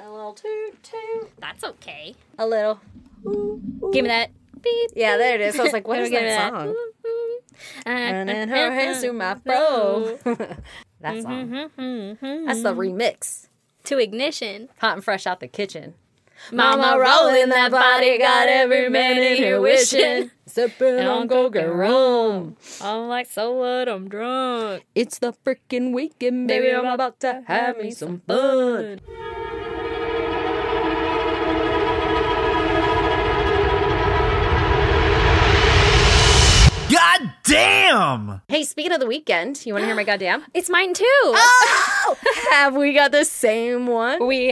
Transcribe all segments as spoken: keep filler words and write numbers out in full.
A little toot toot. That's okay. A little. Ooh, ooh. Give me that. Beep. Yeah, there it is. I was like, what is Give me that song? Running her hands through my fro. That song. That's the remix. To Ignition. Hot and fresh out the kitchen. Mama rolling that body, got every man in here wishing. Sipping on Coca-Cola. I'm like, so what? I'm drunk. It's the freaking weekend, baby. I'm about to have me some fun. God damn! Hey, speaking of the weekend, you want to hear my goddamn? It's mine too. Oh! Have we got the same one? We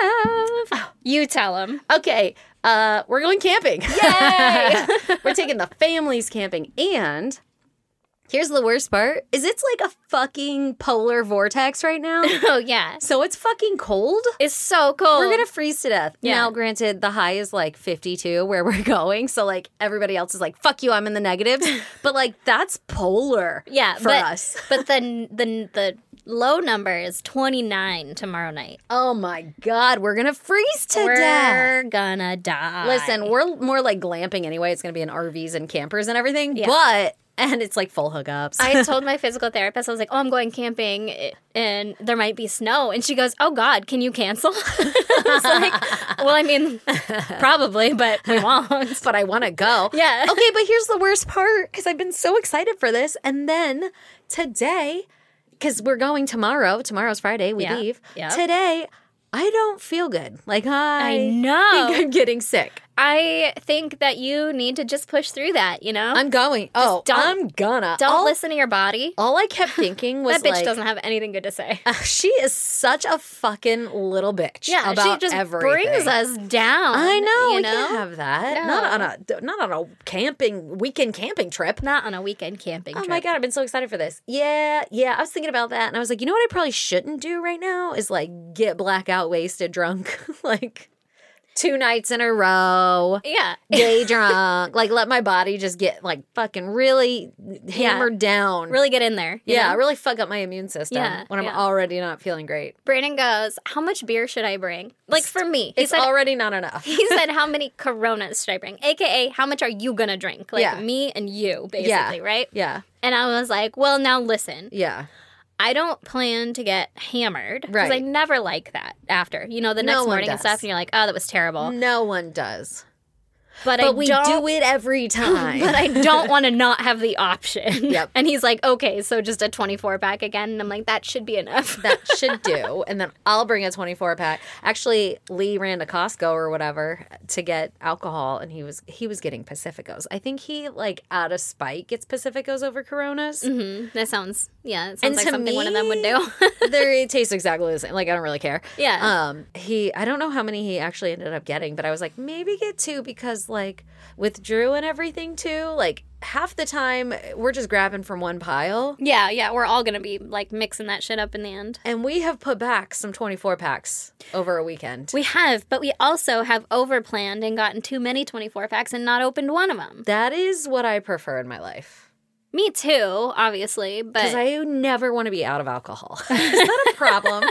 have. You tell them. Okay, uh, we're going camping. Yay! We're taking the families camping, and here's the worst part, is it's like a fucking polar vortex right now. Oh, yeah. So it's fucking cold. It's so cold. We're going to freeze to death. Yeah. Now, granted, the high is like fifty-two where we're going, so like everybody else is like, fuck you, I'm in the negatives. But like, that's polar yeah, for but, us. But the, the, the low number is twenty-nine tomorrow night. Oh my God, we're going to freeze to we're death. We're gonna die. Listen, we're more like glamping anyway. It's going to be in R Vs and campers and everything. Yeah. But, and it's like full hookups. I told my physical therapist, I was like, oh, I'm going camping and there might be snow. And she goes, oh, God, can you cancel? I was like, well, I mean, probably, but we won't. But I want to go. Yeah. Okay, but here's the worst part, because I've been so excited for this. And then today, because we're going tomorrow. Tomorrow's Friday. We Yeah. leave. Yeah. Today, I don't feel good. Like, I, I know. think I'm getting sick. I think that you need to just push through that, you know? I'm going. Oh, don't- I'm gonna. Don't all, listen to your body. All I kept thinking was That bitch like, doesn't have anything good to say. uh, she is such a fucking little bitch. Yeah, about she just everything. brings us down. I know. You We know? can't have that. No. Not on a not on a camping weekend camping trip. Not on a weekend camping Oh trip. my God, I've been so excited for this. Yeah, yeah. I was thinking about that and I was like, you know what I probably shouldn't do right now is like get blackout wasted drunk. Like two nights in a row. Yeah. Day drunk. Like let my body just get like fucking really hammered down. Really get in there. you Yeah, know? really fuck up my immune system Yeah, when I'm yeah. already not feeling great. Brandon goes, how much beer should I bring? Like for me. He It's said, already not enough. he said, how many Coronas should I bring? A K A, how much are you going to drink? Like Yeah. me and you, basically, Yeah. right? Yeah. And I was like, well, now listen. Yeah. I don't plan to get hammered. Because Right. I never like that after. You know, the No next one morning and does. stuff, and you're like, oh, that was terrible. No one does. But, I But we don't, do it every time. But I don't want to not have the option. Yep. And he's like, okay, so just a twenty-four pack again. And I'm like, that should be enough. That should do. And then I'll bring a twenty-four pack. Actually, Lee ran to Costco or whatever to get alcohol, and he was he was getting Pacificos. I think he, like, out of spite gets Pacificos over Coronas. hmm That sounds, yeah, it sounds And like to something one of me- them would do. They taste exactly the same. Like, I don't really care. Yeah. Um, he, I don't know how many he actually ended up getting, but I was like, maybe get two because, like, with Drew and everything, too, like, half the time we're just grabbing from one pile. yeah, yeah, we're all going to be, like, mixing that shit up in the end. And we have put back some twenty-four packs over a weekend. We have, but we also have overplanned and gotten too many twenty-four packs and not opened one of them. That is what I prefer in my life. Me too, obviously, but Because I never want to be out of alcohol. Is that a problem?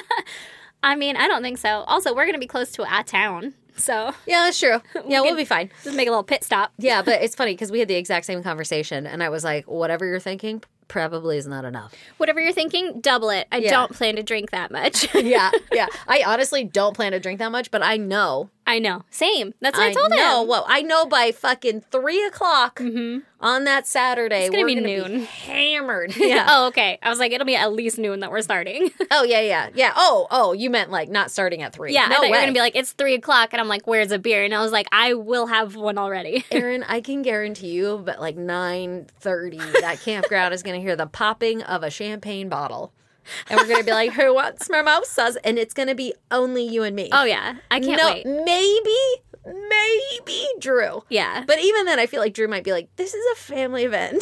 I mean, I don't think so. Also, we're going to be close to a town, so Yeah, that's true. Yeah, we'll can- be fine. just make a little pit stop. Yeah, but it's funny because we had the exact same conversation, and I was like, whatever you're thinking probably is not enough. Whatever you're thinking, double it. I Yeah. don't plan to drink that much. Yeah, yeah. I honestly don't plan to drink that much, but I know. I know. Same. That's what I, told know. him. Well, I know by fucking three o'clock on that Saturday, It's gonna we're be gonna noon. hammered. Yeah. Oh, okay. I was like, it'll be at least noon that we're starting. Oh, yeah, yeah, yeah. Oh, oh, you meant like not starting at three. yeah, no I thought way. you were going to be like, it's three o'clock. And I'm like, where's a beer? And I was like, I will have one already. Aaron, I can guarantee you, but like nine thirty, that campground is going to hear the popping of a champagne bottle. And we're going to be like, who wants mimosas? And it's going to be only you and me. Oh, yeah. I can't no, wait. maybe, maybe Drew. Yeah. But even then, I feel like Drew might be like, this is a family event.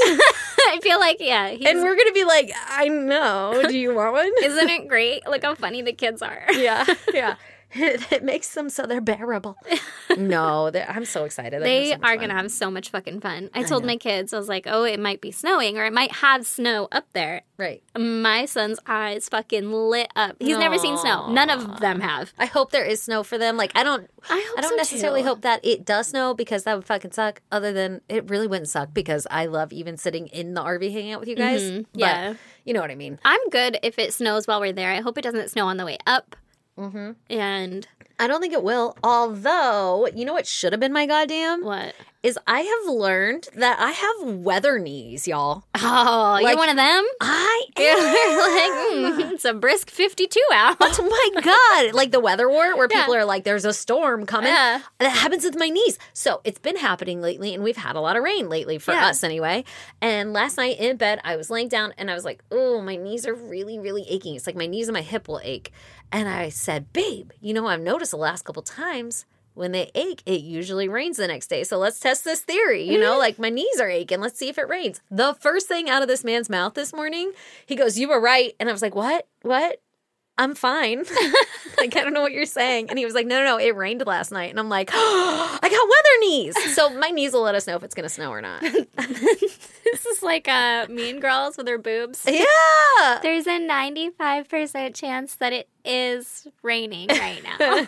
I feel like, yeah. He's, And we're going to be like, I know. Do you want one? isn't it great? Look how funny the kids are. Yeah, yeah. It, it makes them so they're bearable. No, they're, I'm so excited. They so are going to have so much fucking fun. I told know. my kids, I was like, oh, it might be snowing or it might have snow up there. Right. My son's eyes fucking lit up. He's never seen snow. None of them have. I hope there is snow for them. Like, I don't I hope I don't so, necessarily too. hope that it does snow because that would fucking suck. Other than it really wouldn't suck because I love even sitting in the R V hanging out with you guys. Mhm. But Yeah. you know what I mean. I'm good if it snows while we're there. I hope it doesn't snow on the way up. Mm-hmm. And I don't think it will. Although, you know what should have been my goddamn? what? Is I have learned that I have weather knees, y'all. Oh, Like- you're one of them? I You're am. like, mm, it's a brisk fifty-two out. Oh my God. Like the weather war where Yeah. people are like, there's a storm coming. Yeah. That happens with my knees. So it's been happening lately, and we've had a lot of rain lately for Yeah. us anyway. And last night in bed, I was laying down and I was like, oh, my knees are really, really aching. It's like my knees and my hip will ache. And I said, babe, you know, I've noticed the last couple times when they ache, it usually rains the next day. So let's test this theory. You know, like my knees are aching. Let's see if it rains. The first thing out of this man's mouth this morning, he goes, you were right. And I was like, what? What? I'm fine. Like, I don't know what you're saying. And he was like, no, no, no, it rained last night. And I'm like, oh, I got weather knees. So my knees will let us know if it's going to snow or not. This is like uh, Mean Girls with her boobs. Yeah. There's a ninety-five percent chance that it is raining right now.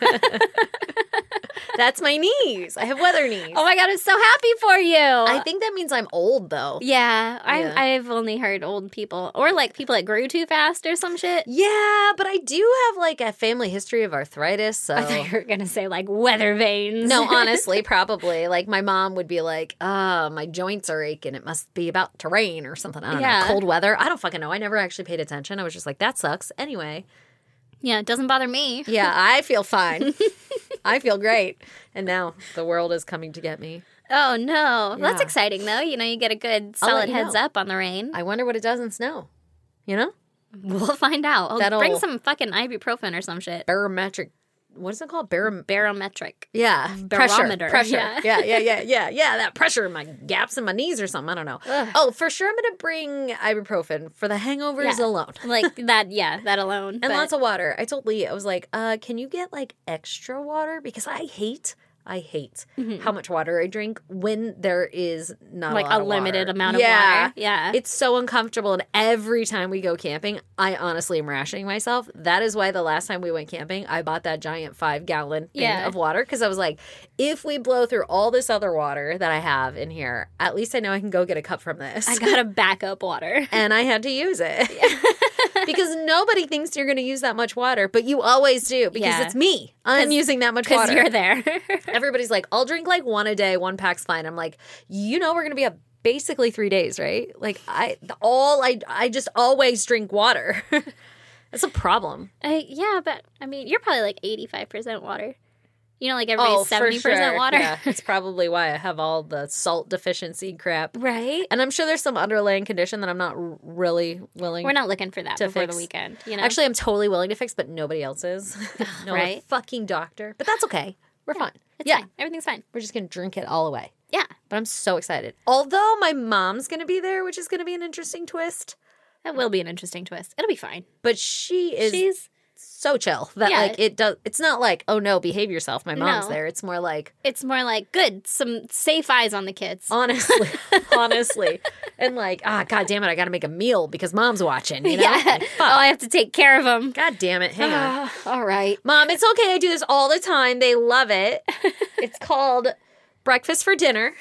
That's my knees. I have weather knees. Oh my God, I'm so happy for you. I think that means I'm old, though. Yeah, I'm, Yeah. I've only heard old people, or like people that grew too fast or some shit. Yeah, but I do have like a family history of arthritis. So. I thought you were going to say like weather veins. No, honestly, probably. Like my mom would be like, "Oh, my joints are aching. It must be about to rain or something." I don't Yeah. know. Cold weather. I don't fucking know. I never actually paid attention. I was just like, "That sucks." Anyway, Yeah, it doesn't bother me. yeah, I feel fine. I feel great. And now the world is coming to get me. Oh no, that's Yeah. exciting though. You know, you get a good I'll let solid you heads know. up on the rain. I wonder what it does in snow. You know, We'll find out. I'll That'll- bring some fucking ibuprofen or some shit. barometric. What is it called? Barom. Barometric. Yeah, Barometer, pressure, yeah. pressure. Yeah. yeah, yeah, yeah, yeah, That pressure in my gaps in my knees or something. I don't know. Ugh. Oh, for sure, I'm gonna bring ibuprofen for the hangovers Yeah. alone. Like that, yeah, that alone. And but- lots of water. I told Lee, I was like, uh, can you get like extra water? Because I hate, I hate how much water I drink when there is not Mm-hmm. like a, lot a of limited water. amount of yeah. water. Yeah. It's so uncomfortable. And every time we go camping, I honestly am rationing myself. That is why the last time we went camping, I bought that giant five gallon thing Yeah. of water. Because I was like, if we blow through all this other water that I have in here, at least I know I can go get a cup from this. I got to back up water. And I had to use it. Because nobody thinks you're going to use that much water, but you always do because Yeah. it's me. I'm 'Cause- using that much Because water. you're there. Everybody's like, I'll drink like one a day, one pack's fine. I'm like, you know, we're going to be up basically three days, right? Like I, all I, I just always drink water. That's a problem. uh, yeah, but I mean, you're probably like eighty-five percent water. You know, like everybody's seventy percent water. Oh, Yeah, it's probably why I have all the salt deficiency crap. Right? And I'm sure there's some underlying condition that I'm not r- really willing We're not looking for that to before fix. the weekend. You know? Actually, I'm totally willing to fix, but nobody else is. No Right. fucking doctor. But that's okay. We're fine. it's Yeah. fine. Everything's fine. We're just going to drink it all away. Yeah. But I'm so excited. Although my mom's going to be there, which is going to be an interesting twist. That will be an interesting twist. It'll be fine. But she is She's so chill that Yeah. like it does. It's not like, oh no, behave yourself. My mom's No. there. It's more like, it's more like good, some safe eyes on the kids. honestly, honestly. And like, ah, God damn it, I got to make a meal because mom's watching, you know? yeah. Like, Oh, fuck. I have to take care of them. God damn it. Hang on. All right. Mom, it's okay. I do this all the time. They love it. It's called breakfast for dinner.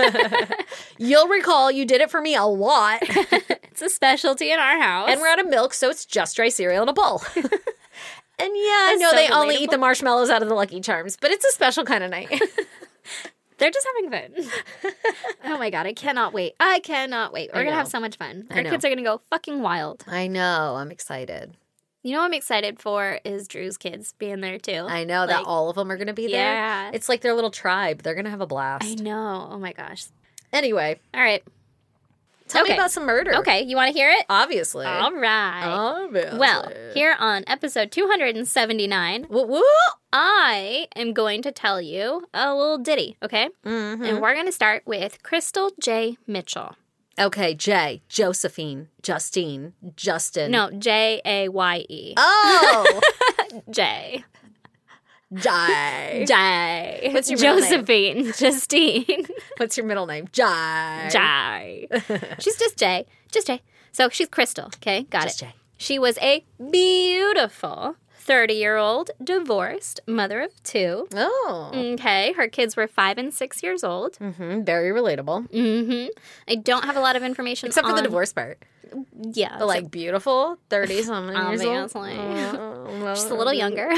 You'll recall you did it for me a lot. It's a specialty in our house. And we're out of milk, so it's just dry cereal in a bowl. And yeah, I That's know so they only relatable. eat the marshmallows out of the Lucky Charms, but it's a special kind of night. They're just having fun. Oh my God, I cannot wait. I cannot wait. We're I going to know. have so much fun. I Our know. kids are going to go fucking wild. I know. I'm excited. You know what I'm excited for is Drew's kids being there too. I know that Like, all of them are going to be there. Yeah. It's like their little tribe. They're going to have a blast. I know. Oh my gosh. Anyway, All right. tell me Okay. about some murder. Okay, you want to hear it? Obviously. All right. Obviously. Well, here on episode two hundred seventy-nine, Woo woo. I am going to tell you a little ditty, okay? Mm-hmm. And we're going to start with Crystal J. Mitchell. Okay, Jay, Josephine, Justine, Justin. No, J A Y E. Oh. J. Jai. Jai. What's your middle name? Josephine. Justine. What's your middle name? Jai. Jai. She's just Jay. Just Jay. So she's Crystal. Okay, got Just it. Jay. She was a beautiful thirty-year-old divorced mother of two. Oh. Okay, her kids were five and six years old. Mm-hmm. Very relatable. Mm-hmm. I don't have a lot of information Except for the on- divorce part. Yeah. But like beautiful, thirty-something years old. Obviously. Oh, She's a little younger.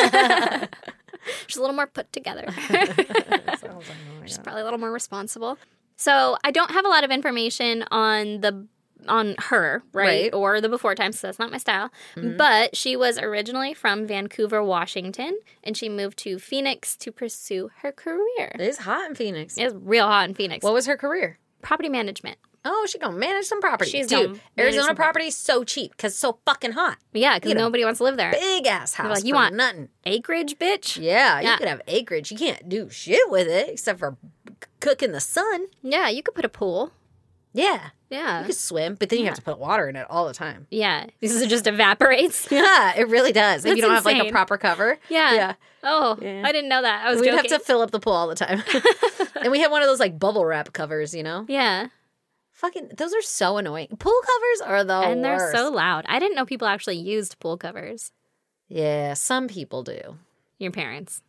She's a little more put together. She's probably a little more responsible. So I don't have a lot of information on the on her, right? Right. Or the before times, so that's not my style. Mm-hmm. But she was originally from Vancouver, Washington, and she moved to Phoenix to pursue her career. It is hot in Phoenix. It's real hot in Phoenix. What was her career? Property management. Oh, she gonna manage some property. She's Dude, gonna manage Arizona some property is so cheap because it's so fucking hot. Yeah, because You know, nobody wants to live there. Big ass house. like, you for want- nothing? Acreage, bitch? Yeah, Yeah. you could have acreage. You can't do shit with it except for c- cook in the sun. Yeah, you could put a pool. Yeah, Yeah. you could swim, but then you have to put water in it all the time. Yeah. This is just evaporates. Yeah, it really does. If That's you don't have like a insane. proper cover. Yeah. Yeah. Oh, Yeah. I didn't know that. I was We'd joking. have to fill up the pool all the time. And we had one of those like bubble wrap covers, you know? Yeah. Fucking, those are so annoying. Pool covers are the and they're worst. so loud. I didn't know people actually used pool covers. Yeah, some people do. Your parents.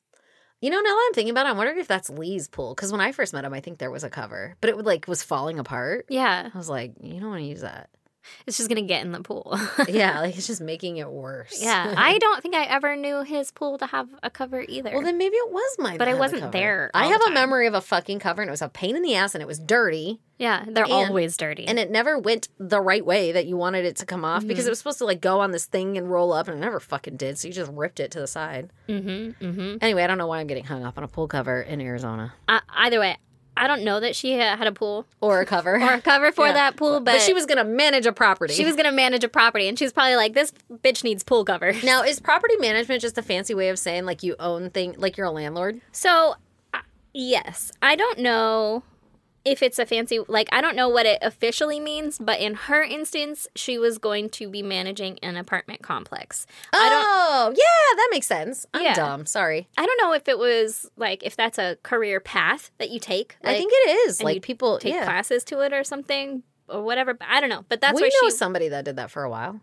You know, now that I'm thinking about it, I'm wondering if that's Lee's pool. Because when I first met him, I think there was a cover. But it would, like was falling apart. Yeah. I was like, you don't want to use that. It's just going to get in the pool. Yeah, like it's just making it worse. Yeah. I don't think I ever knew his pool to have a cover either. Well, then maybe it was mine. But that I had the wasn't cover. there I all have the a time. memory of a fucking cover, and it was a pain in the ass, and it was dirty, yeah. They're And- always dirty. and it never went the right way that you wanted it to come off because it was supposed to like go on this thing and roll up, and it never fucking did. So you just ripped it to the side. mm-hmm. Mm-hmm. Anyway, I don't know why I'm getting hung up on a pool cover in Arizona Uh, either way, I don't know that she had a pool or a cover or a cover for Yeah. that pool, but, But she was gonna manage a property. she was going to manage a property, and she was probably like, this bitch needs pool cover. Now, is property management just a fancy way of saying like you own thing, like you're a landlord? So, uh, yes, I don't know if it's a fancy, like, I don't know what it officially means, but in her instance, she was going to be managing an apartment complex. I don't, Oh, yeah, that makes sense. I'm Yeah. dumb. Sorry. I don't know if it was, like, if that's a career path that you take. I like, think it is. and Like you people take yeah. classes to it or something, or whatever, but I don't know. But that's we where know she, somebody that did that for a while.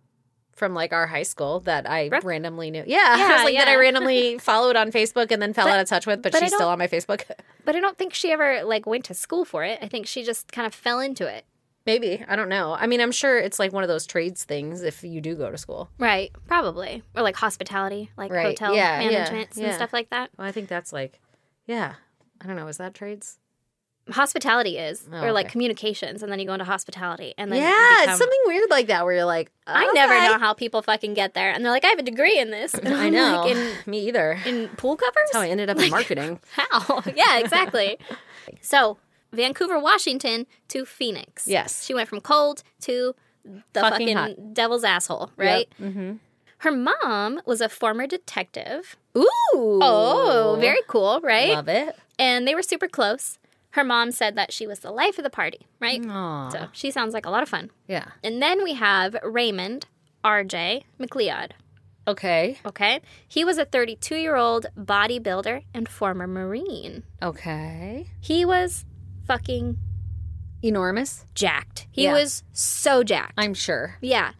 From like our high school that I Brooke? randomly knew. Yeah. Yeah, I was like that I yeah. randomly followed on Facebook and then fell But- out of touch with, but, but I she's still don't- on my Facebook. but I don't think she ever, like, went to school for it. I think she just kind of fell into it. Maybe. I don't know. I mean, I'm sure it's like one of those trades things if you do go to school. Right, probably. Or, like, hospitality, like Right, hotel yeah, yeah, management and yeah. stuff like that. Well, I think that's like, yeah. I don't know. Is that trades? Hospitality is, Oh, or like okay. communications, and then you go into hospitality, and then you Yeah. become- It's something weird like that where you're like, I never okay. know how people fucking get there, and they're like, I have a degree in this. And I I'm know. like, in Me either. in pool covers. That's how I ended up in marketing. How? Yeah, exactly. So Vancouver, Washington to Phoenix. Yes. she went from cold to the Fucking fucking, hot. devil's asshole, right? Mm-hmm. Her mom was a former detective. Ooh. Oh, very cool, right? Love it. And they were super close. Her mom said that she was the life of the party, right? Aw. So she sounds like a lot of fun. Yeah. And then we have Raymond R J McLeod, Okay. okay? He was a thirty-two-year-old bodybuilder and former Marine. Okay. He was fucking Enormous. jacked. He Yeah. was so jacked. I'm sure. yeah.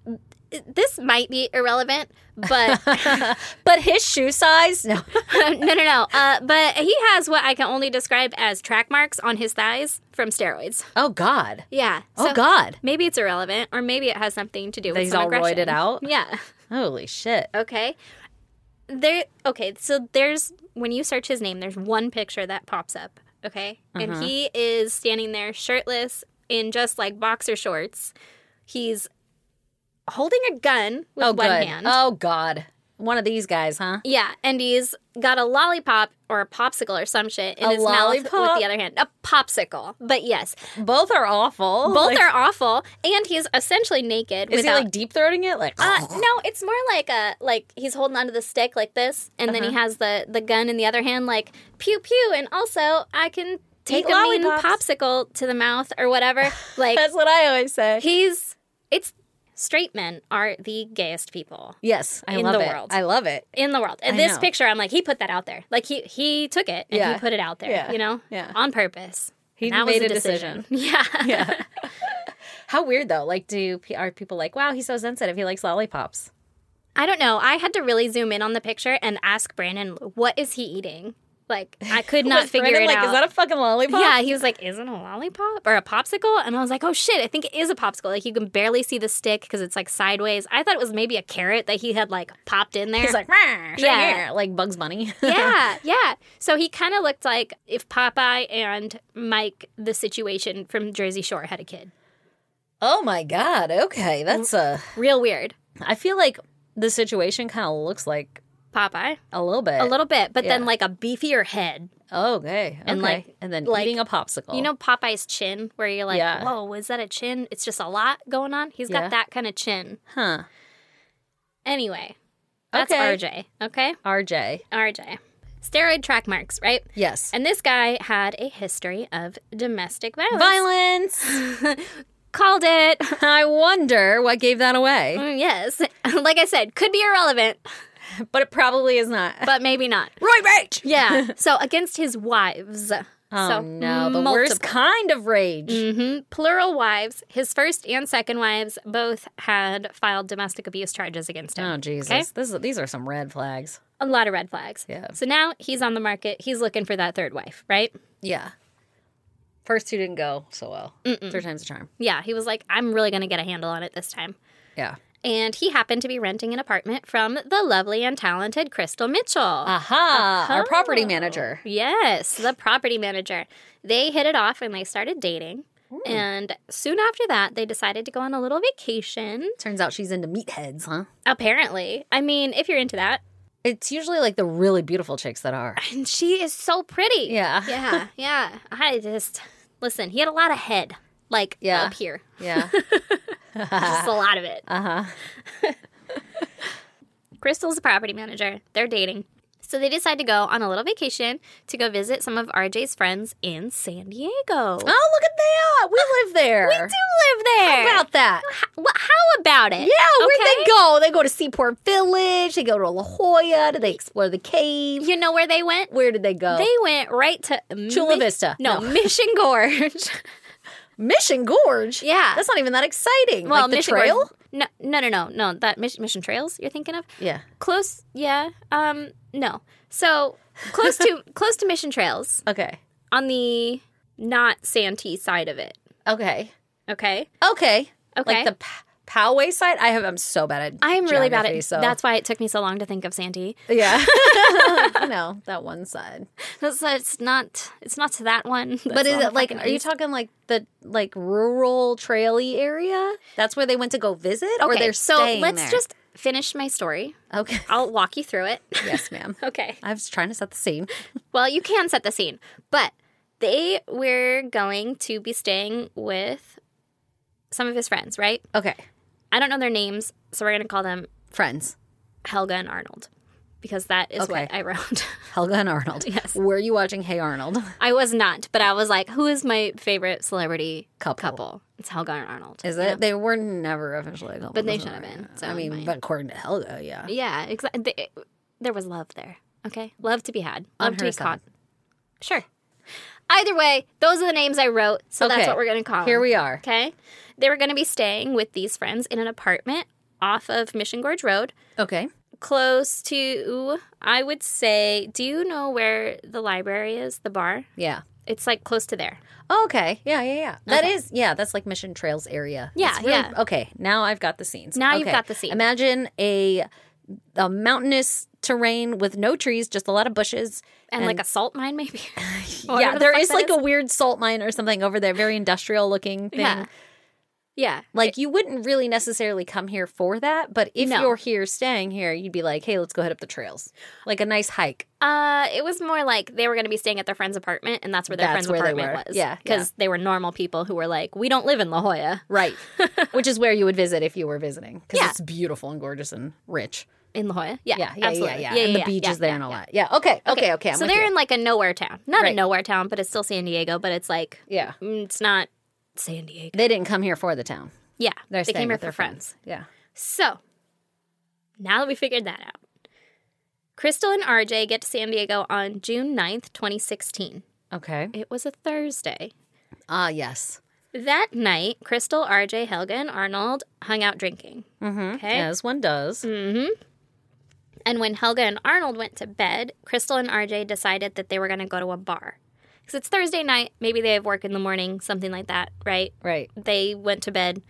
This might be irrelevant, but But his shoe size? No. no, no, no. Uh, but he has what I can only describe as track marks on his thighs from steroids. Oh, God. Yeah. Oh, so God. Maybe it's irrelevant, or maybe it has something to do That with he's some all aggression. roided out? Yeah. Holy shit. Okay. There. Okay. So there's when you search his name, there's one picture that pops up. Okay, and Uh-huh. he is standing there shirtless in just like boxer shorts. He's holding a gun with Oh, one good. hand. Oh, God. One of these guys, huh? Yeah, and he's got a lollipop or a popsicle or some shit in A his mouth with lollipop? the other hand. A popsicle. But yes, Both are awful. both Like, are awful, and he's essentially naked. Is without, he like deep throating it? Like, Uh, no, it's more like a like he's holding onto the stick like this, and then he Uh-huh. has the the gun in the other hand, like pew pew, and also I can take Eat a mean lollipops. popsicle to the mouth or whatever. Like that's what I always say. he's it's straight men are the gayest people. Yes, I in love the it. world. I love it. In the world. And I this know. picture, I'm like, he put that out there. Like, he he took it and Yeah. he put it out there, Yeah. you know? Yeah. On purpose. He And that made was a a decision. Yeah. Yeah. How weird though. Like, do are people like, wow, he's so sensitive. He likes lollipops. I don't know. I had to really zoom in on the picture and ask Brandon, what is he eating? Like, I could not Was figure Brendan it like, out. is that a fucking lollipop? Yeah, he was like, is it a lollipop or a popsicle? And I was like, oh shit, I think it is a popsicle. Like, you can barely see the stick because it's like sideways. I thought it was maybe a carrot that he had like popped in there. He's like, yeah, Yeah. like Bugs Bunny. yeah, yeah. So he kind of looked like if Popeye and Mike, the situation from Jersey Shore, had a kid. Oh my god. Okay, that's uh Real weird. I feel like the situation kind of looks like Popeye. a little bit. A little bit, but then Yeah. like a beefier head. Oh, okay. And, okay. like- and then like- eating a popsicle. You know Popeye's chin, where you're like, Yeah. whoa, is that a chin? It's just a lot going on. He's got Yeah. that kind of chin. Huh. Anyway, that's Okay. R J, okay? R J. R J. Steroid track marks, right? Yes. And this guy had a history of domestic violence. Violence. Called it. I wonder what gave that away. Mm, yes. Like I said, could be irrelevant, But it probably is not. but maybe not. Roy Rage. Yeah. So against his wives. Oh so no, the multiple. worst kind of rage. hmm Plural wives. His first and second wives both had filed domestic abuse charges against him. Oh Jesus. Okay? This is, these are some red flags. A lot of red flags. Yeah. So now he's on the market. He's looking for that third wife, right? Yeah. First two didn't go so well. Third time's a charm. Yeah. He was like, I'm really going to get a handle on it this time. Yeah. And he happened to be renting an apartment from the lovely and talented Crystal Mitchell. Aha. Our property manager. Yes, the property manager. They hit it off and they started dating. And soon after that, they decided to go on a little vacation. Turns out she's into meatheads, huh? Apparently. I mean, if you're into that. It's usually like the really beautiful chicks that are. And she is so pretty. Yeah. Yeah, yeah. I just, listen, he had a lot of head, like Yeah. up here. Yeah. Just a lot of it. Uh huh. Crystal's a property manager. They're dating. So they decide to go on a little vacation to go visit some of R J's friends in San Diego. Oh, look at that. We live there. We do live there. How about that? How, how about it? Yeah, where'd Okay. they go? They go to Seaport Village. They go to La Jolla. Did they explore the cave? You know where they went? Where did they go? They went right to Chula Mi- Vista. No, No. Mission Gorge. Mission Gorge. Yeah. That's not even that exciting. well, like the Mission trail? Gorge. No, no, no, no, no. That Mission, Mission Trails you're thinking of? Yeah. Close, yeah. Um, no. So close to close to Mission Trails Okay. on the not Santee side of it. Okay. Okay. Okay. Okay. Like the P- Poway side? I have. I'm so bad at I'm really bad geography, at so. That's why it took me so long to think of Santee. Yeah. you know, that one side. It's, it's not. It's not to that one. But That's is on it the like, fucking are you east. talking like the like rural traily area? That's where they went to go visit? Or Okay, they're so staying let's there? just finish my story. Okay. I'll walk you through it. Yes, ma'am. Okay. I was trying to set the scene. Well, you can set the scene, but they were going to be staying with some of his friends, right? Okay. I don't know their names, so we're going to call them Friends. Helga and Arnold because that is Okay. what I wrote. Helga and Arnold. Yes. Were you watching Hey Arnold? I was not, but I was like, who is my favorite celebrity Couple. couple? It's Helga and Arnold. Is you it? know? They were never officially a couple. But they doesn't should have matter. been, so I mean, mine. but according to Helga, yeah. Yeah, exactly. There was love there. Okay, love to be had. On Love to her be side. caught. Sure. Either way, those are the names I wrote, so that's Okay. what we're going to call them. Here we are. Okay. They were going to be staying with these friends in an apartment off of Mission Gorge Road, Okay. close to, I would say, do you know where the library is, the bar? Yeah. It's like close to there. Oh, okay. Yeah, yeah, yeah. That Okay. is, yeah, that's like Mission Trails area. Yeah, It's really- yeah. Okay, now I've got the scenes. Now you've Okay. got the scene. Imagine a, a mountainous terrain with no trees, just a lot of bushes. And, like a salt mine, maybe? yeah, Whatever the there fuck is that like a weird salt mine or something over there, very industrial looking thing. Yeah. Yeah. Like you wouldn't really necessarily come here for that, but if No. you're here staying here, you'd be like, hey, let's go head up the trails. Like a nice hike. Uh, it was more like they were going to be staying at their friend's apartment, and that's where their That's friend's where they apartment were. was. Yeah, Because they were normal people who were like, we don't live in La Jolla. Right. Which is where you would visit if you were visiting. Because Yeah. it's beautiful and gorgeous and rich. In La Jolla? Yeah, Yeah, yeah, absolutely. yeah, yeah. and the beach yeah, is there yeah, and all yeah. that. Yeah, okay, okay, okay. I'm so with they're you. in like a nowhere town. Not Right. a nowhere town, but it's still San Diego, but it's like, Yeah. mm, it's not San Diego. They didn't come here for the town. Yeah, They're they staying came here with for their friends. friends. Yeah. So, now that we figured that out, Crystal and R J get to San Diego on June ninth, twenty sixteen. Okay. It was a Thursday. Ah, uh, yes. That night, Crystal, R J, Helga, and Arnold hung out drinking. Mm-hmm. Okay? As one does. Mm-hmm. And when Helga and Arnold went to bed, Crystal and R J decided that they were going to go to a bar. Because it's Thursday night, maybe they have work in the morning, something like that, right? Right. They went to bed.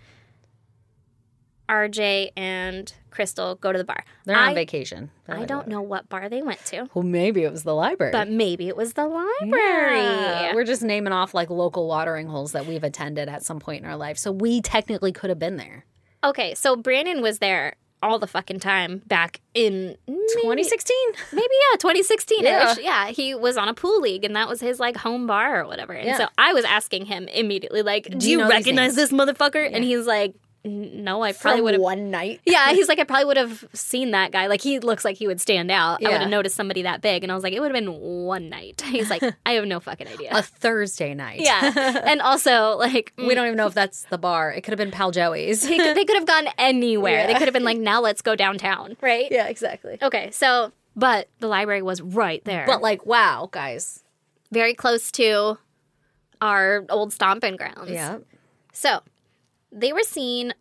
R J and Crystal go to the bar. They're I, on vacation. I don't know what bar they went to. Well, maybe it was the library. But maybe it was the library. Yeah. We're just naming off like local watering holes that we've attended at some point in our life. So we technically could have been there. Okay, so Brandon was there all the fucking time back in maybe, twenty sixteen? Maybe, yeah, twenty sixteen. Yeah. Yeah, he was on a pool league, and that was his, like, home bar or whatever. And Yeah. so I was asking him immediately, like, do, you you, know these recognize names? this motherfucker? And he's like, no, I probably would have. one night. Yeah, he's like, I probably would have seen that guy. Like, he looks like he would stand out. I Yeah. would have noticed somebody that big. And I was like, it would have been one night. He's like, I have no fucking idea. A Thursday night. Yeah. And also, like, We don't even know if that's the bar. It could have been Pal Joey's. he could, they could have gone anywhere. Yeah. They could have been like, now let's go downtown, right? Yeah, exactly. Okay, so, but the library was right there. But like, wow, guys. very close to our old stomping grounds. Yeah. So, they were seen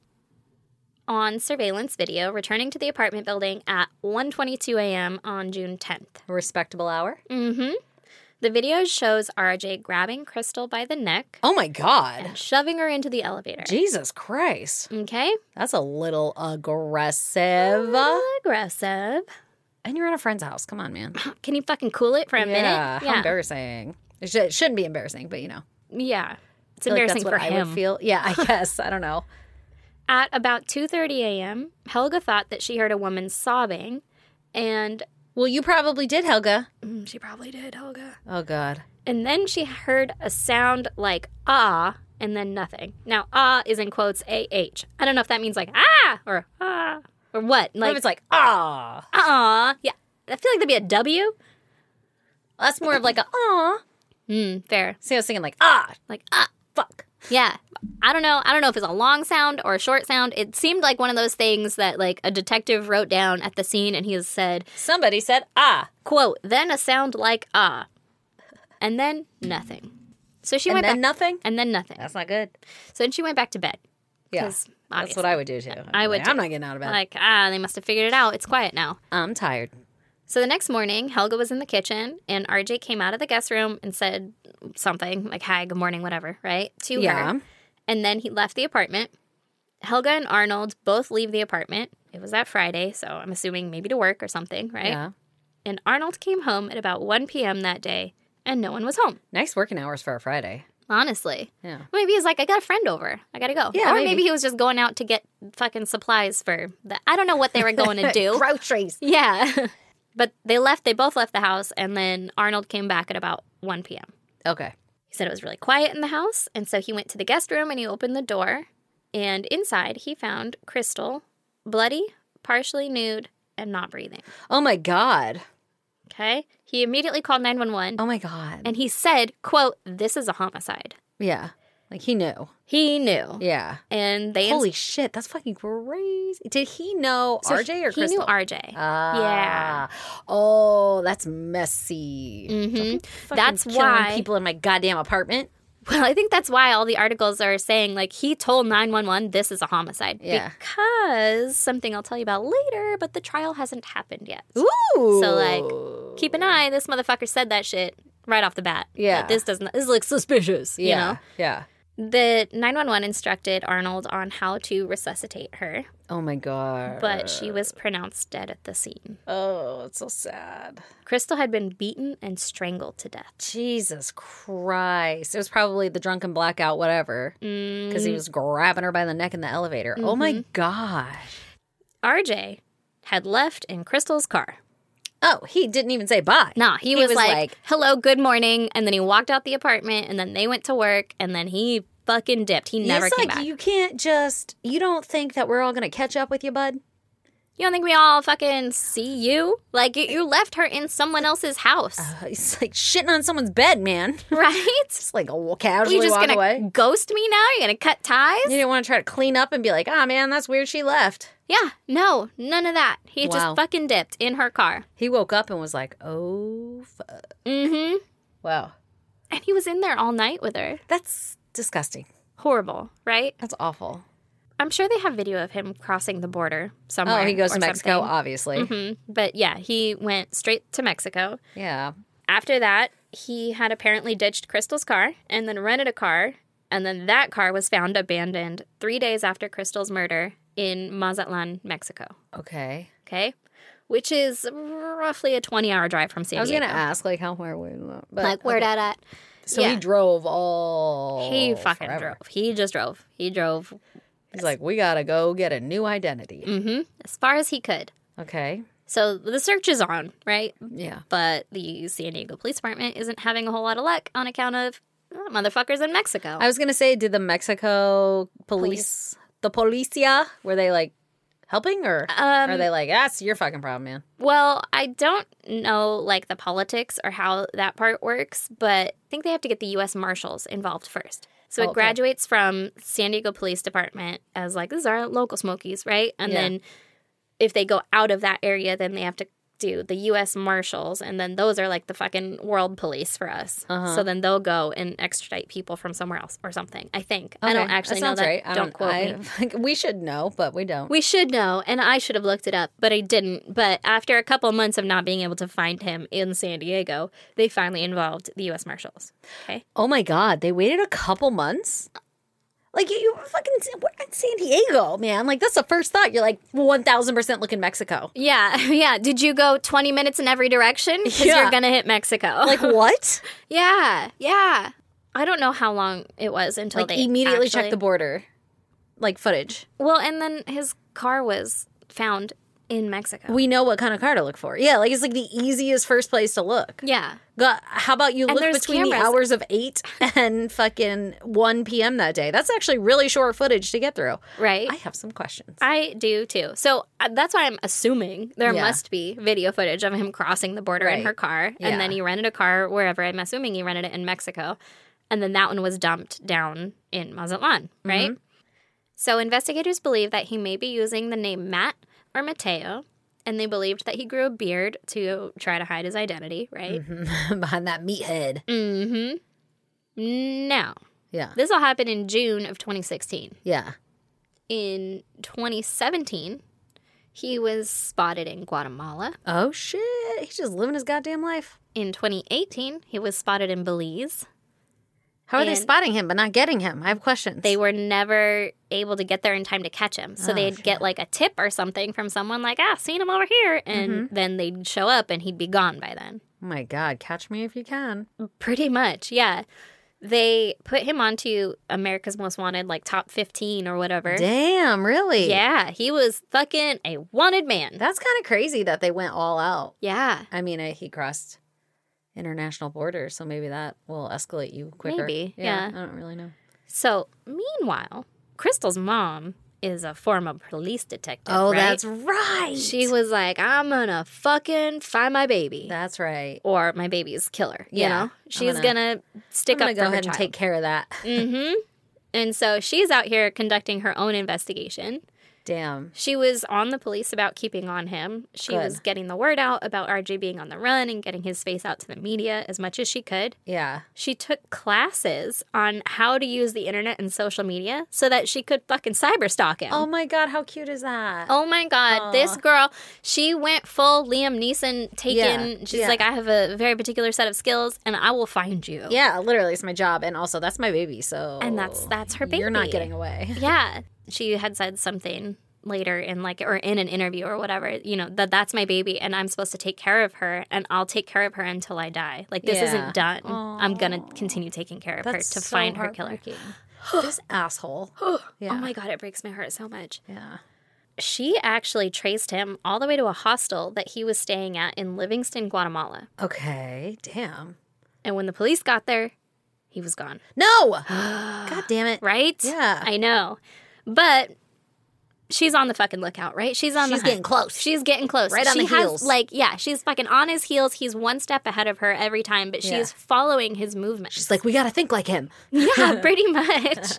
on surveillance video returning to the apartment building at one twenty-two a.m. on June tenth. A respectable hour. Mm-hmm. The video shows R J grabbing Crystal by the neck Oh my God. and shoving her into the elevator. Jesus Christ. Okay? That's a little aggressive. Aggressive. And you're at a friend's house. Come on, man. Can you fucking cool it for a Yeah. minute? How embarrassing. It, sh- it shouldn't be embarrassing, but you know. Yeah. It's I feel like embarrassing that's what for I him. would feel. Yeah, I guess. I don't know. At about two thirty a.m., Helga thought that she heard a woman sobbing, and Well, you probably did, Helga. mm, she probably did, Helga. Oh, God. And then she heard a sound like ah, and then nothing. Now, ah is in quotes A H. I don't know if that means like ah or ah or what. What Like if it's like, ah? ah, yeah. I feel like that'd be a W. That's more of like a, ah. Hmm, fair. See, I was thinking like, ah, Like ah, fuck. yeah. I don't know. I don't know if it's a long sound or a short sound. It seemed like one of those things that like a detective wrote down at the scene, and he has said, Somebody said, ah. quote, then a sound like ah, and then nothing. So she And went then back, nothing? and then nothing. That's not good. So then she went back to bed. Yeah. 'Cause That's obviously, what I would do, too. I would Like, too. I'm not getting out of bed. like ah, they must have figured it out. It's quiet now. I'm tired. So the next morning, Helga was in the kitchen, and R J came out of the guest room and said something like "Hi, good morning," whatever, right, to Yeah. her. And then he left the apartment. Helga and Arnold both leave the apartment. It was that Friday, so I'm assuming maybe to work or something, right? Yeah. And Arnold came home at about one p.m. that day, and no one was home. Nice working hours for a Friday. Honestly. Yeah. Maybe he's like, I got a friend over. I gotta go. Yeah, or maybe. maybe. he was just going out to get fucking supplies for the. I don't know what they were going to do. Groceries. Yeah. But they left, they both left the house, and then Arnold came back at about one p.m. Okay. He said it was really quiet in the house, and so he went to the guest room and he opened the door, and inside he found Crystal, bloody, partially nude, and not breathing. Oh, my God. Okay? He immediately called nine one one, Oh, my God. and he said, quote, this is a homicide. Yeah. Like, he knew. He knew. Yeah. And they... Holy shit. That's fucking crazy. Did he know so R J or he Crystal? knew R J. Ah. Yeah. Oh, that's messy. Mhm. Don't be fucking That's killing why- people in my goddamn apartment. Well, I think that's why all the articles are saying, like, he told nine one one this is a homicide. Yeah. Because something I'll tell you about later, but the trial hasn't happened yet. Ooh. So, like, keep an eye. This motherfucker said that shit right off the bat. Yeah. That this doesn't, this looks suspicious, you Yeah. know? Yeah. The nine one one instructed Arnold on how to resuscitate her, Oh, my God. but she was pronounced dead at the scene. Oh, it's so sad. Crystal had been beaten and strangled to death. Jesus Christ. It was probably the drunken blackout, whatever. Because he was grabbing her by the neck in the elevator. Oh, my gosh. R J had left in Crystal's car. Oh, he didn't even say bye. Nah, he, He was, was like, like- hello, good morning. And then he walked out the apartment, and then they went to work, and then he fucking dipped. He never it's came like back. you can't just, you don't think that we're all going to catch up with you, bud? You don't think we all fucking see you? Like, you, you left her in someone else's house. Uh, he's like shitting on someone's bed, man. Right? Just like Are casually you just walk gonna away. ghost me now? You're gonna cut ties? You didn't want to try to clean up and be like, ah, oh, man, that's weird. She left. Yeah, no, none of that. He Wow. just fucking dipped in her car. He woke up and was like, oh, fuck. Mm-hmm. Wow. And he was in there all night with her. That's disgusting. Horrible, right? That's awful. I'm sure they have video of him crossing the border somewhere. Oh, he goes or to Mexico, something. obviously. hmm But yeah, he went straight to Mexico. Yeah. After that, he had apparently ditched Crystal's car and then rented a car. And then that car was found abandoned three days after Crystal's murder in Mazatlan, Mexico. Okay. Okay? Which is roughly a twenty-hour drive from San I was Diego. going to ask, like, how far away was that? But, Like, where okay. that at? So Yeah. he drove all He fucking forever. drove. He just drove. He drove He's like, we got to go get a new identity. hmm as far as he could. Okay. So the search is on, right? Yeah. But the San Diego Police Department isn't having a whole lot of luck on account of uh, motherfuckers in Mexico. I was going to say, did the Mexico police, the policia, were they like helping or Um, are they like, that's your fucking problem, man? Well, I don't know, like, the politics or how that part works, but I think they have to get the U S Marshals involved first. So it Okay. graduates from San Diego Police Department as, like, this is our local Smokies, right? And Yeah. then if they go out of that area, then they have to do the U S Marshals, and then those are, like, the fucking world police for us. Uh-huh. So then they'll go and extradite people from somewhere else or something, I think. I Okay, don't actually know sounds that. Right. I Don't, quote I, me. We should know, but we don't. We should know, and I should have looked it up, but I didn't. But after a couple months of not being able to find him in San Diego, they finally involved the U S Marshals. Okay. Oh my God, they waited a couple months? Like, you, you fucking, we're in San Diego, man. Like, that's the first thought. You're like, one thousand percent looking Mexico. Yeah, yeah. Did you go twenty minutes in every direction? Because Yeah. you're going to hit Mexico. Like, what? yeah, yeah. I don't know how long it was until Like, they immediately actually... check the border. Like, footage. Well, and then his car was found in Mexico. We know what kind of car to look for. Yeah, like, it's like the easiest first place to look. yeah. God, how about you And look there's between cameras. the hours of eight and fucking one p.m. that day? That's actually really short footage to get through. Right? I have some questions. I do too. So uh, that's why I'm assuming there Yeah. must be video footage of him crossing the border in Right. her car. Yeah. And then he rented a car wherever. I'm assuming he rented it in Mexico. And then that one was dumped down in Mazatlan, right? Mm-hmm. So investigators believe that he may be using the name Matt or Mateo. And they believed that he grew a beard to try to hide his identity, right? Behind that meathead. Mm-hmm. Now, Yeah. this all happened in June of twenty sixteen. Yeah. In twenty seventeen, he was spotted in Guatemala. Oh, shit. He's just living his goddamn life. In twenty eighteen, he was spotted in Belize. How are they And- spotting him but not getting him? I have questions. They were never able to get there in time to catch him. So Oh, they'd shit. get like a tip or something from someone like, ah, seen him over here. And Mm-hmm. then they'd show up and he'd be gone by then. Oh, my God. Catch me if you can. Pretty much, yeah. They put him onto America's Most Wanted, like top fifteen or whatever. Damn, really? Yeah, he was fucking a wanted man. That's kind of crazy that they went all out. Yeah, I mean, I, he crossed international borders, so maybe that will escalate you quicker. Maybe, yeah. I don't really know. So, meanwhile, Crystal's mom is a former police detective. Oh, right? that's right. She was like, I'm gonna fucking find my baby. That's right. Or my baby's killer. You Yeah, know? I'm She's gonna- gonna, stick I'm up going to go for her ahead and child. take care of that. Mm-hmm. And so she's out here conducting her own investigation. Damn. She was on the police about keeping on him. She Good. was getting the word out about R J being on the run and getting his face out to the media as much as she could. Yeah. She took classes on how to use the internet and social media so that she could fucking cyberstalk him. Oh, my God. How cute is that? Oh my God, this girl, she went full Liam Neeson taken. Yeah, She's yeah. like, I have a very particular set of skills and I will find you. Yeah, literally, it's my job. And also, that's my baby, so. And that's that's her baby. You're not getting away. Yeah. She had said something later in like or in an interview or whatever, you know, that that's my baby and I'm supposed to take care of her and I'll take care of her until I die. Like this Yeah. isn't done. I'm going to continue taking care of her That's to so find her killer. heartbreaking. This asshole. Yeah. Oh my God, it breaks my heart so much. Yeah. She actually traced him all the way to a hostel that he was staying at in Livingston, Guatemala. Okay. Damn. And when the police got there, he was gone. No! God damn it. Right? Yeah. I know. But she's on the fucking lookout, right? She's on She's the getting close. She's getting close. Right on she the has, heels. Like, yeah, she's fucking on his heels. He's one step ahead of her every time, but she's Yeah. following his movements. She's like, we got to think like him. Yeah, pretty much.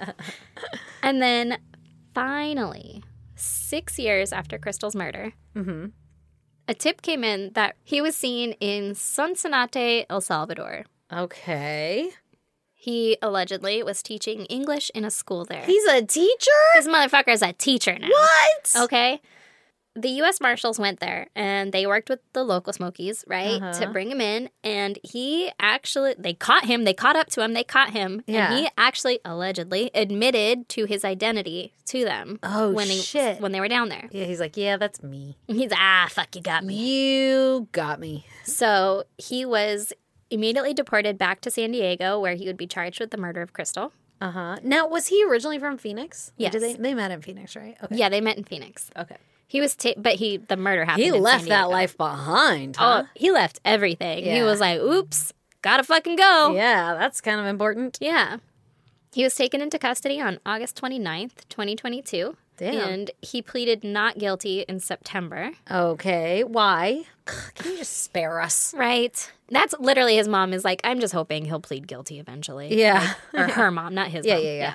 And then finally, six years after Crystal's murder, Mm-hmm. a tip came in that he was seen in Sonsonate, El Salvador. Okay. He allegedly was teaching English in a school there. He's a teacher? This motherfucker is a teacher now. What? Okay. The U S Marshals went there and they worked with the local Smokies, right, Uh-huh. to bring him in. And he actually, they caught him. They caught up to him. They caught him. Yeah. And he actually allegedly admitted to his identity to them. Oh, when he, shit. When they were down there. Yeah, he's like, yeah, that's me. He's, ah, fuck, you got me. You got me. So he was immediately deported back to San Diego where he would be charged with the murder of Crystal. Uh-huh. Now, was he originally from Phoenix? Or Yes. Did they, they met in Phoenix, right? Okay. Yeah, they met in Phoenix. Okay. He was, ta- but he, the murder happened He in San left that Diego. life behind, huh? Oh, he left everything. He Yeah. was like, oops, gotta fucking go. Yeah, that's kind of important. Yeah. He was taken into custody on August twenty-ninth, twenty twenty-two. Damn. And he pleaded not guilty in September. Okay. Why? Can you just spare us? Right. That's literally his mom is like, I'm just hoping he'll plead guilty eventually. Yeah. Or her mom, not his Yeah, mom. yeah, yeah.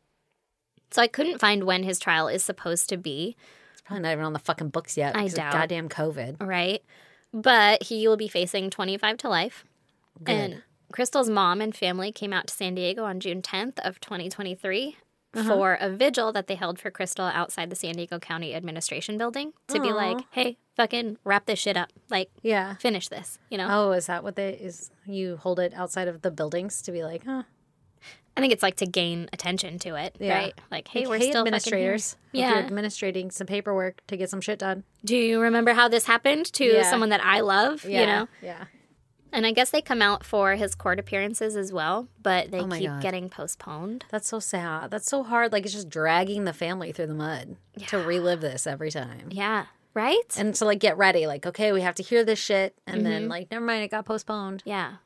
So I couldn't find when his trial is supposed to be, It's probably not even on the fucking books yet. I because of doubt. Goddamn COVID. right? But he will be facing twenty-five to life. Good. And Crystal's mom and family came out to San Diego on June tenth of twenty twenty-three Uh-huh. for a vigil that they held for Crystal outside the San Diego County Administration Building to be like, hey, fucking wrap this shit up. Like, Yeah. finish this, you know? Oh, is that what they is? You hold it outside of the buildings to be like, huh? I think it's like to gain attention to it, Yeah. right? Like, hey, Like, we're hey, still administrators. fucking Hope here. you're Yeah. administrating some paperwork to get some shit done. Do you remember how this happened to Yeah. someone that I love, Yeah. you know? Yeah. And I guess they come out for his court appearances as well, but they Oh my keep God. getting postponed. That's so sad. That's so hard. Like, it's just dragging the family through the mud to relive this every time. Yeah, right? And to, like, get ready. Like, okay, we have to hear this shit. And Mm-hmm. then, like, never mind, it got postponed. Yeah.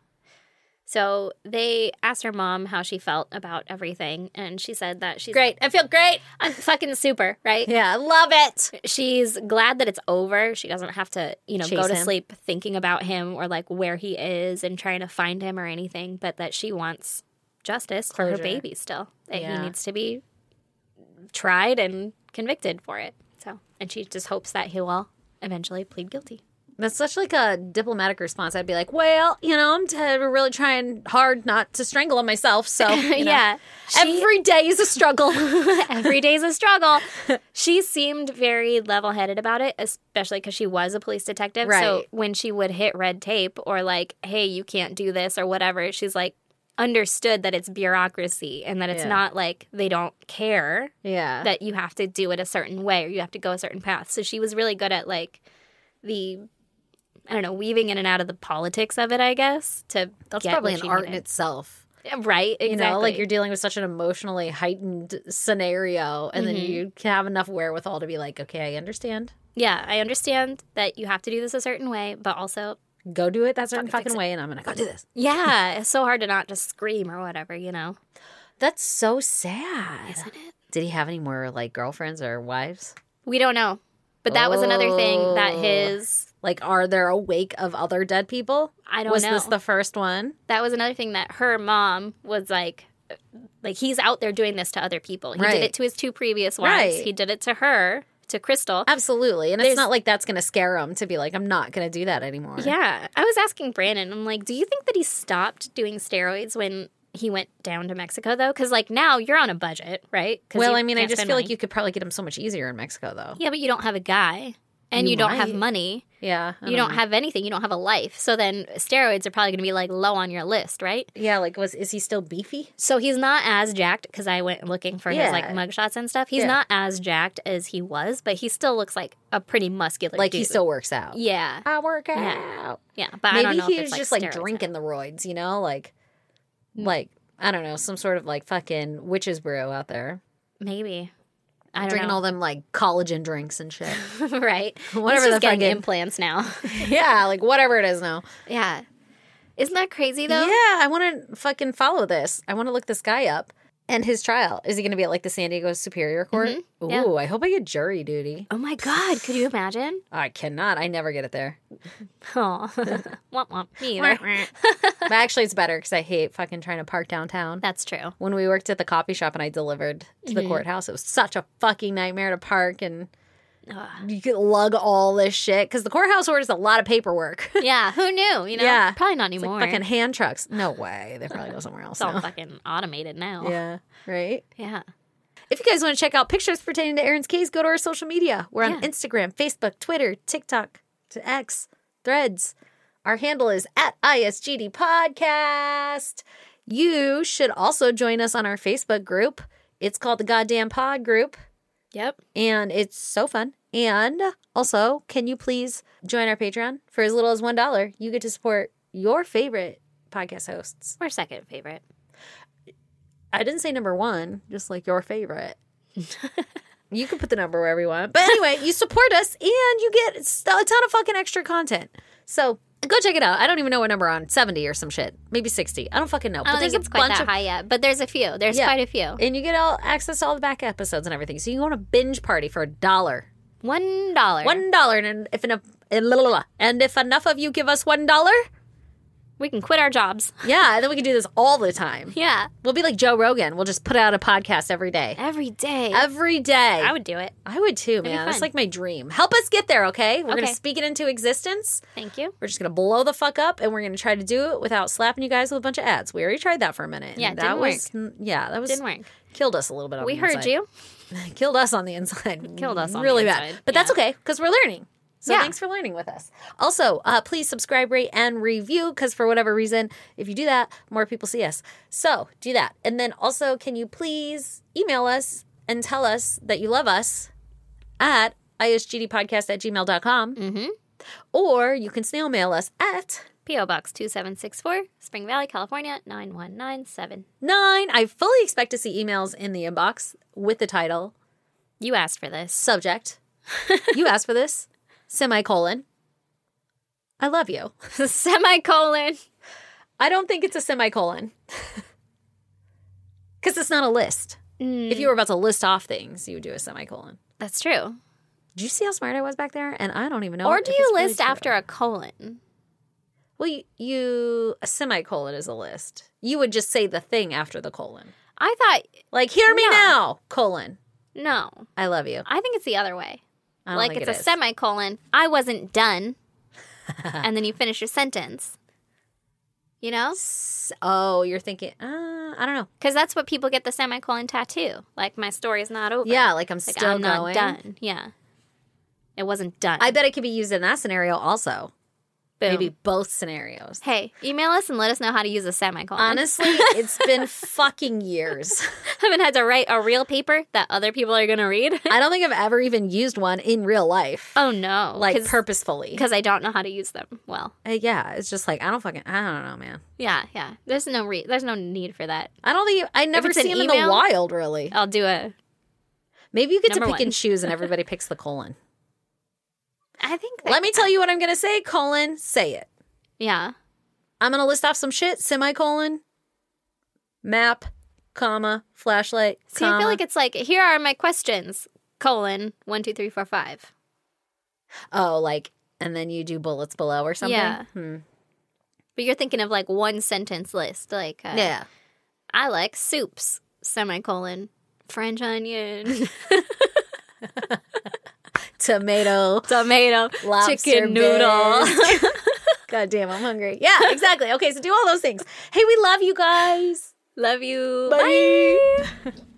So they asked her mom how she felt about everything, and she said that she's Great. I feel great. I'm fucking super, right? Yeah, I love it. She's glad that it's over. She doesn't have to, you know, Chase go to him. sleep thinking about him or like where he is and trying to find him or anything, but that she wants justice for her Closure. baby still. That Yeah. he needs to be tried and convicted for it. So, and she just hopes that he will eventually plead guilty. That's such, like, a diplomatic response. I'd be like, well, you know, I'm t- really trying hard not to strangle him myself. So, you know, Yeah. She- every day is a struggle. Every day's a struggle. She seemed very level-headed about it, especially because she was a police detective. So Right. when she would hit red tape or like, hey, you can't do this or whatever, she's like, understood that it's bureaucracy and that it's Yeah. not like they don't care Yeah. that you have to do it a certain way or you have to go a certain path. So she was really good at like the, I don't know, weaving in and out of the politics of it, I guess, to That's get probably what an she art in needed. itself. Right, exactly. You know, like, you're dealing with such an emotionally heightened scenario, and then Mm-hmm. you can have enough wherewithal to be like, okay, I understand. Yeah, I understand that you have to do this a certain way, but also, Go do it that certain Fucking fix fucking way, and I'm gonna go do this. yeah, it's so hard to not just scream or whatever, you know? That's so sad. Isn't it? Did he have any more, like, girlfriends or wives? We don't know. But that was another thing that Oh. his, Like, are there a wake of other dead people? I don't Was know. this the first one? that was another thing that her mom was like, like, he's out there doing this to other people. He Right. did it to his two previous wives. Right. He did it to her, to Crystal. Absolutely. And There's- it's not like that's going to scare him to be like, I'm not going to do that anymore. Yeah. I was asking Brandon, I'm like, do you think that he stopped doing steroids when he went down to Mexico, though? Because, like, now you're on a budget, right? 'Cause Well, you I mean, I can't just spend feel money. like you could probably get him so much easier in Mexico, though. Yeah, but you don't have a guy. And you, You don't have might. money. Yeah. I You don't have anything. You don't have a life. So then steroids are probably going to be like low on your list, right? Yeah, like, was is he still beefy? So he's not as jacked because I went looking for Yeah. his like mugshots and stuff. He's Yeah. not as jacked as he was, but he still looks like a pretty muscular Like, dude. he still works out. Yeah. I work out. Yeah. Yeah. But I Maybe don't know he if was it's just, like, like, steroids. drinking the roids, you know? Like, like, I don't know, some sort of, like, fucking witch's brew out there. Maybe. I don't Drinking know. all them, like, collagen drinks and shit. right. Whatever He's the just getting fucking- implants now. Yeah, like, whatever it is now. yeah. Isn't that crazy though? Yeah, I want to fucking follow this. I want to look this guy up. And his trial, is he going to be at like the San Diego Superior Court? Mm-hmm. Ooh, Yeah. I hope I get jury duty. Oh my God, could you imagine? I cannot. I never get it there. Oh, womp womp. Me either. But actually, it's better because I hate fucking trying to park downtown. That's true. When we worked at the coffee shop and I delivered to the Mhm. courthouse, it was such a fucking nightmare to park and Ugh. you could lug all this shit because the courthouse orders a lot of paperwork. Yeah, who knew? You know, Yeah. probably not It's anymore. like fucking hand trucks. No way. They probably go somewhere else it's all now. fucking automated now. Yeah, right? Yeah. If you guys want to check out pictures pertaining to Erin's case, go to our social media. We're on Yeah. Instagram, Facebook, Twitter, TikTok, to X, Threads. Our handle is at I S G D Podcast. You should also join us on our Facebook group. It's called the Goddamn Pod Group, Yep. and it's so fun. And also, can you please join our Patreon? For as little as one dollar, you get to support your favorite podcast hosts. Or second favorite. I didn't say number one, just like your favorite. You can put the number wherever you want. But anyway, you support us and you get a ton of fucking extra content. So go check it out. I don't even know what number we're on. seventy or some shit. Maybe sixty. I don't fucking know. I don't think it's quite that high yet, but there's a few. There's Yeah. quite a few. And you get all access to all the back episodes and everything. So you can go on a binge party for a dollar. One dollar. One dollar. And if enough, and if enough of you give us one dollar, We can quit our jobs. yeah, and then we can do this all the time. Yeah. We'll be like Joe Rogan. We'll just put out a podcast every day. Every day. Every day. I would do it. I would too, be man. That's fun. like my dream. Help us get there, okay? We're going Okay. to speak it into existence. Thank you. We're just going to blow the fuck up, and we're going to try to do it without slapping you guys with a bunch of ads. We already tried that for a minute. and Yeah, it that didn't was, work. Yeah, that was Didn't work. killed us a little bit on We the heard inside. you. Killed us on the inside. Killed us on the really inside. bad. But that's Yeah. okay because we're learning. So Yeah. thanks for learning with us. Also, uh, please subscribe, rate, and review because for whatever reason, if you do that, more people see us. So do that. And then also, can you please email us and tell us that you love us at isgdpodcast at gmail dot com. Mm-hmm. Or you can snail mail us at P O Box two seven six four, Spring Valley, California, nine one nine seven. nine. I fully expect to see emails in the inbox with the title, You asked for this. subject. You asked for this. Semicolon. I love you. Semicolon. I don't think it's a semicolon. Because it's not a list. Mm, If you were about to list off things, you would do a semicolon. that's true. Did you see how smart I was back there? And I don't even know. Or if do it's you really list true. after a colon? Well, you, you... A semicolon is a list. You would just say the thing after the colon. I thought, Like, hear me No. now, colon. no. I love you. I think it's the other way. I don't Like think it's it a is. semicolon. I wasn't done. And then you finish your sentence. You know? S- Oh, you're thinking, uh, I don't know. Because that's what people get the semicolon tattoo. Like, my story's not over. Yeah, like I'm Like, still I'm not going. done. Yeah. It wasn't done. I bet it could be used in that snenario also. Boom. Maybe both scenarios. Hey, email us and let us know how to use a semicolon. Honestly, it's been fucking years. I haven't had to write a real paper that other people are going to read. I don't think I've ever even used one in real life. Oh, no. Like purposefully. Because I don't know how to use them well. Uh, yeah, it's just like I don't fucking I don't know, man. Yeah, yeah. There's no re- There's no need for that. I don't think I never it's an see them in the email- wild really. I'll do a... Maybe you get to Number pick one. and choose and everybody picks the colon. I think that... Let me tell you what I'm going to say, colon, say it. Yeah. I'm going to list off some shit, semicolon, map, comma, flashlight, See, comma. I feel like it's like, here are my questions, colon, one, two, three, four, five. Oh, like, and then you do bullets below or something? Yeah. Hmm. But you're thinking of like one sentence list. Like, uh, Yeah. I like soups, semicolon, French onion, Tomato, tomato, lobster chicken noodle. bisque. God damn, I'm hungry. Yeah, exactly. Okay, so do all those things. Hey, we love you guys. Love you. Bye. Bye.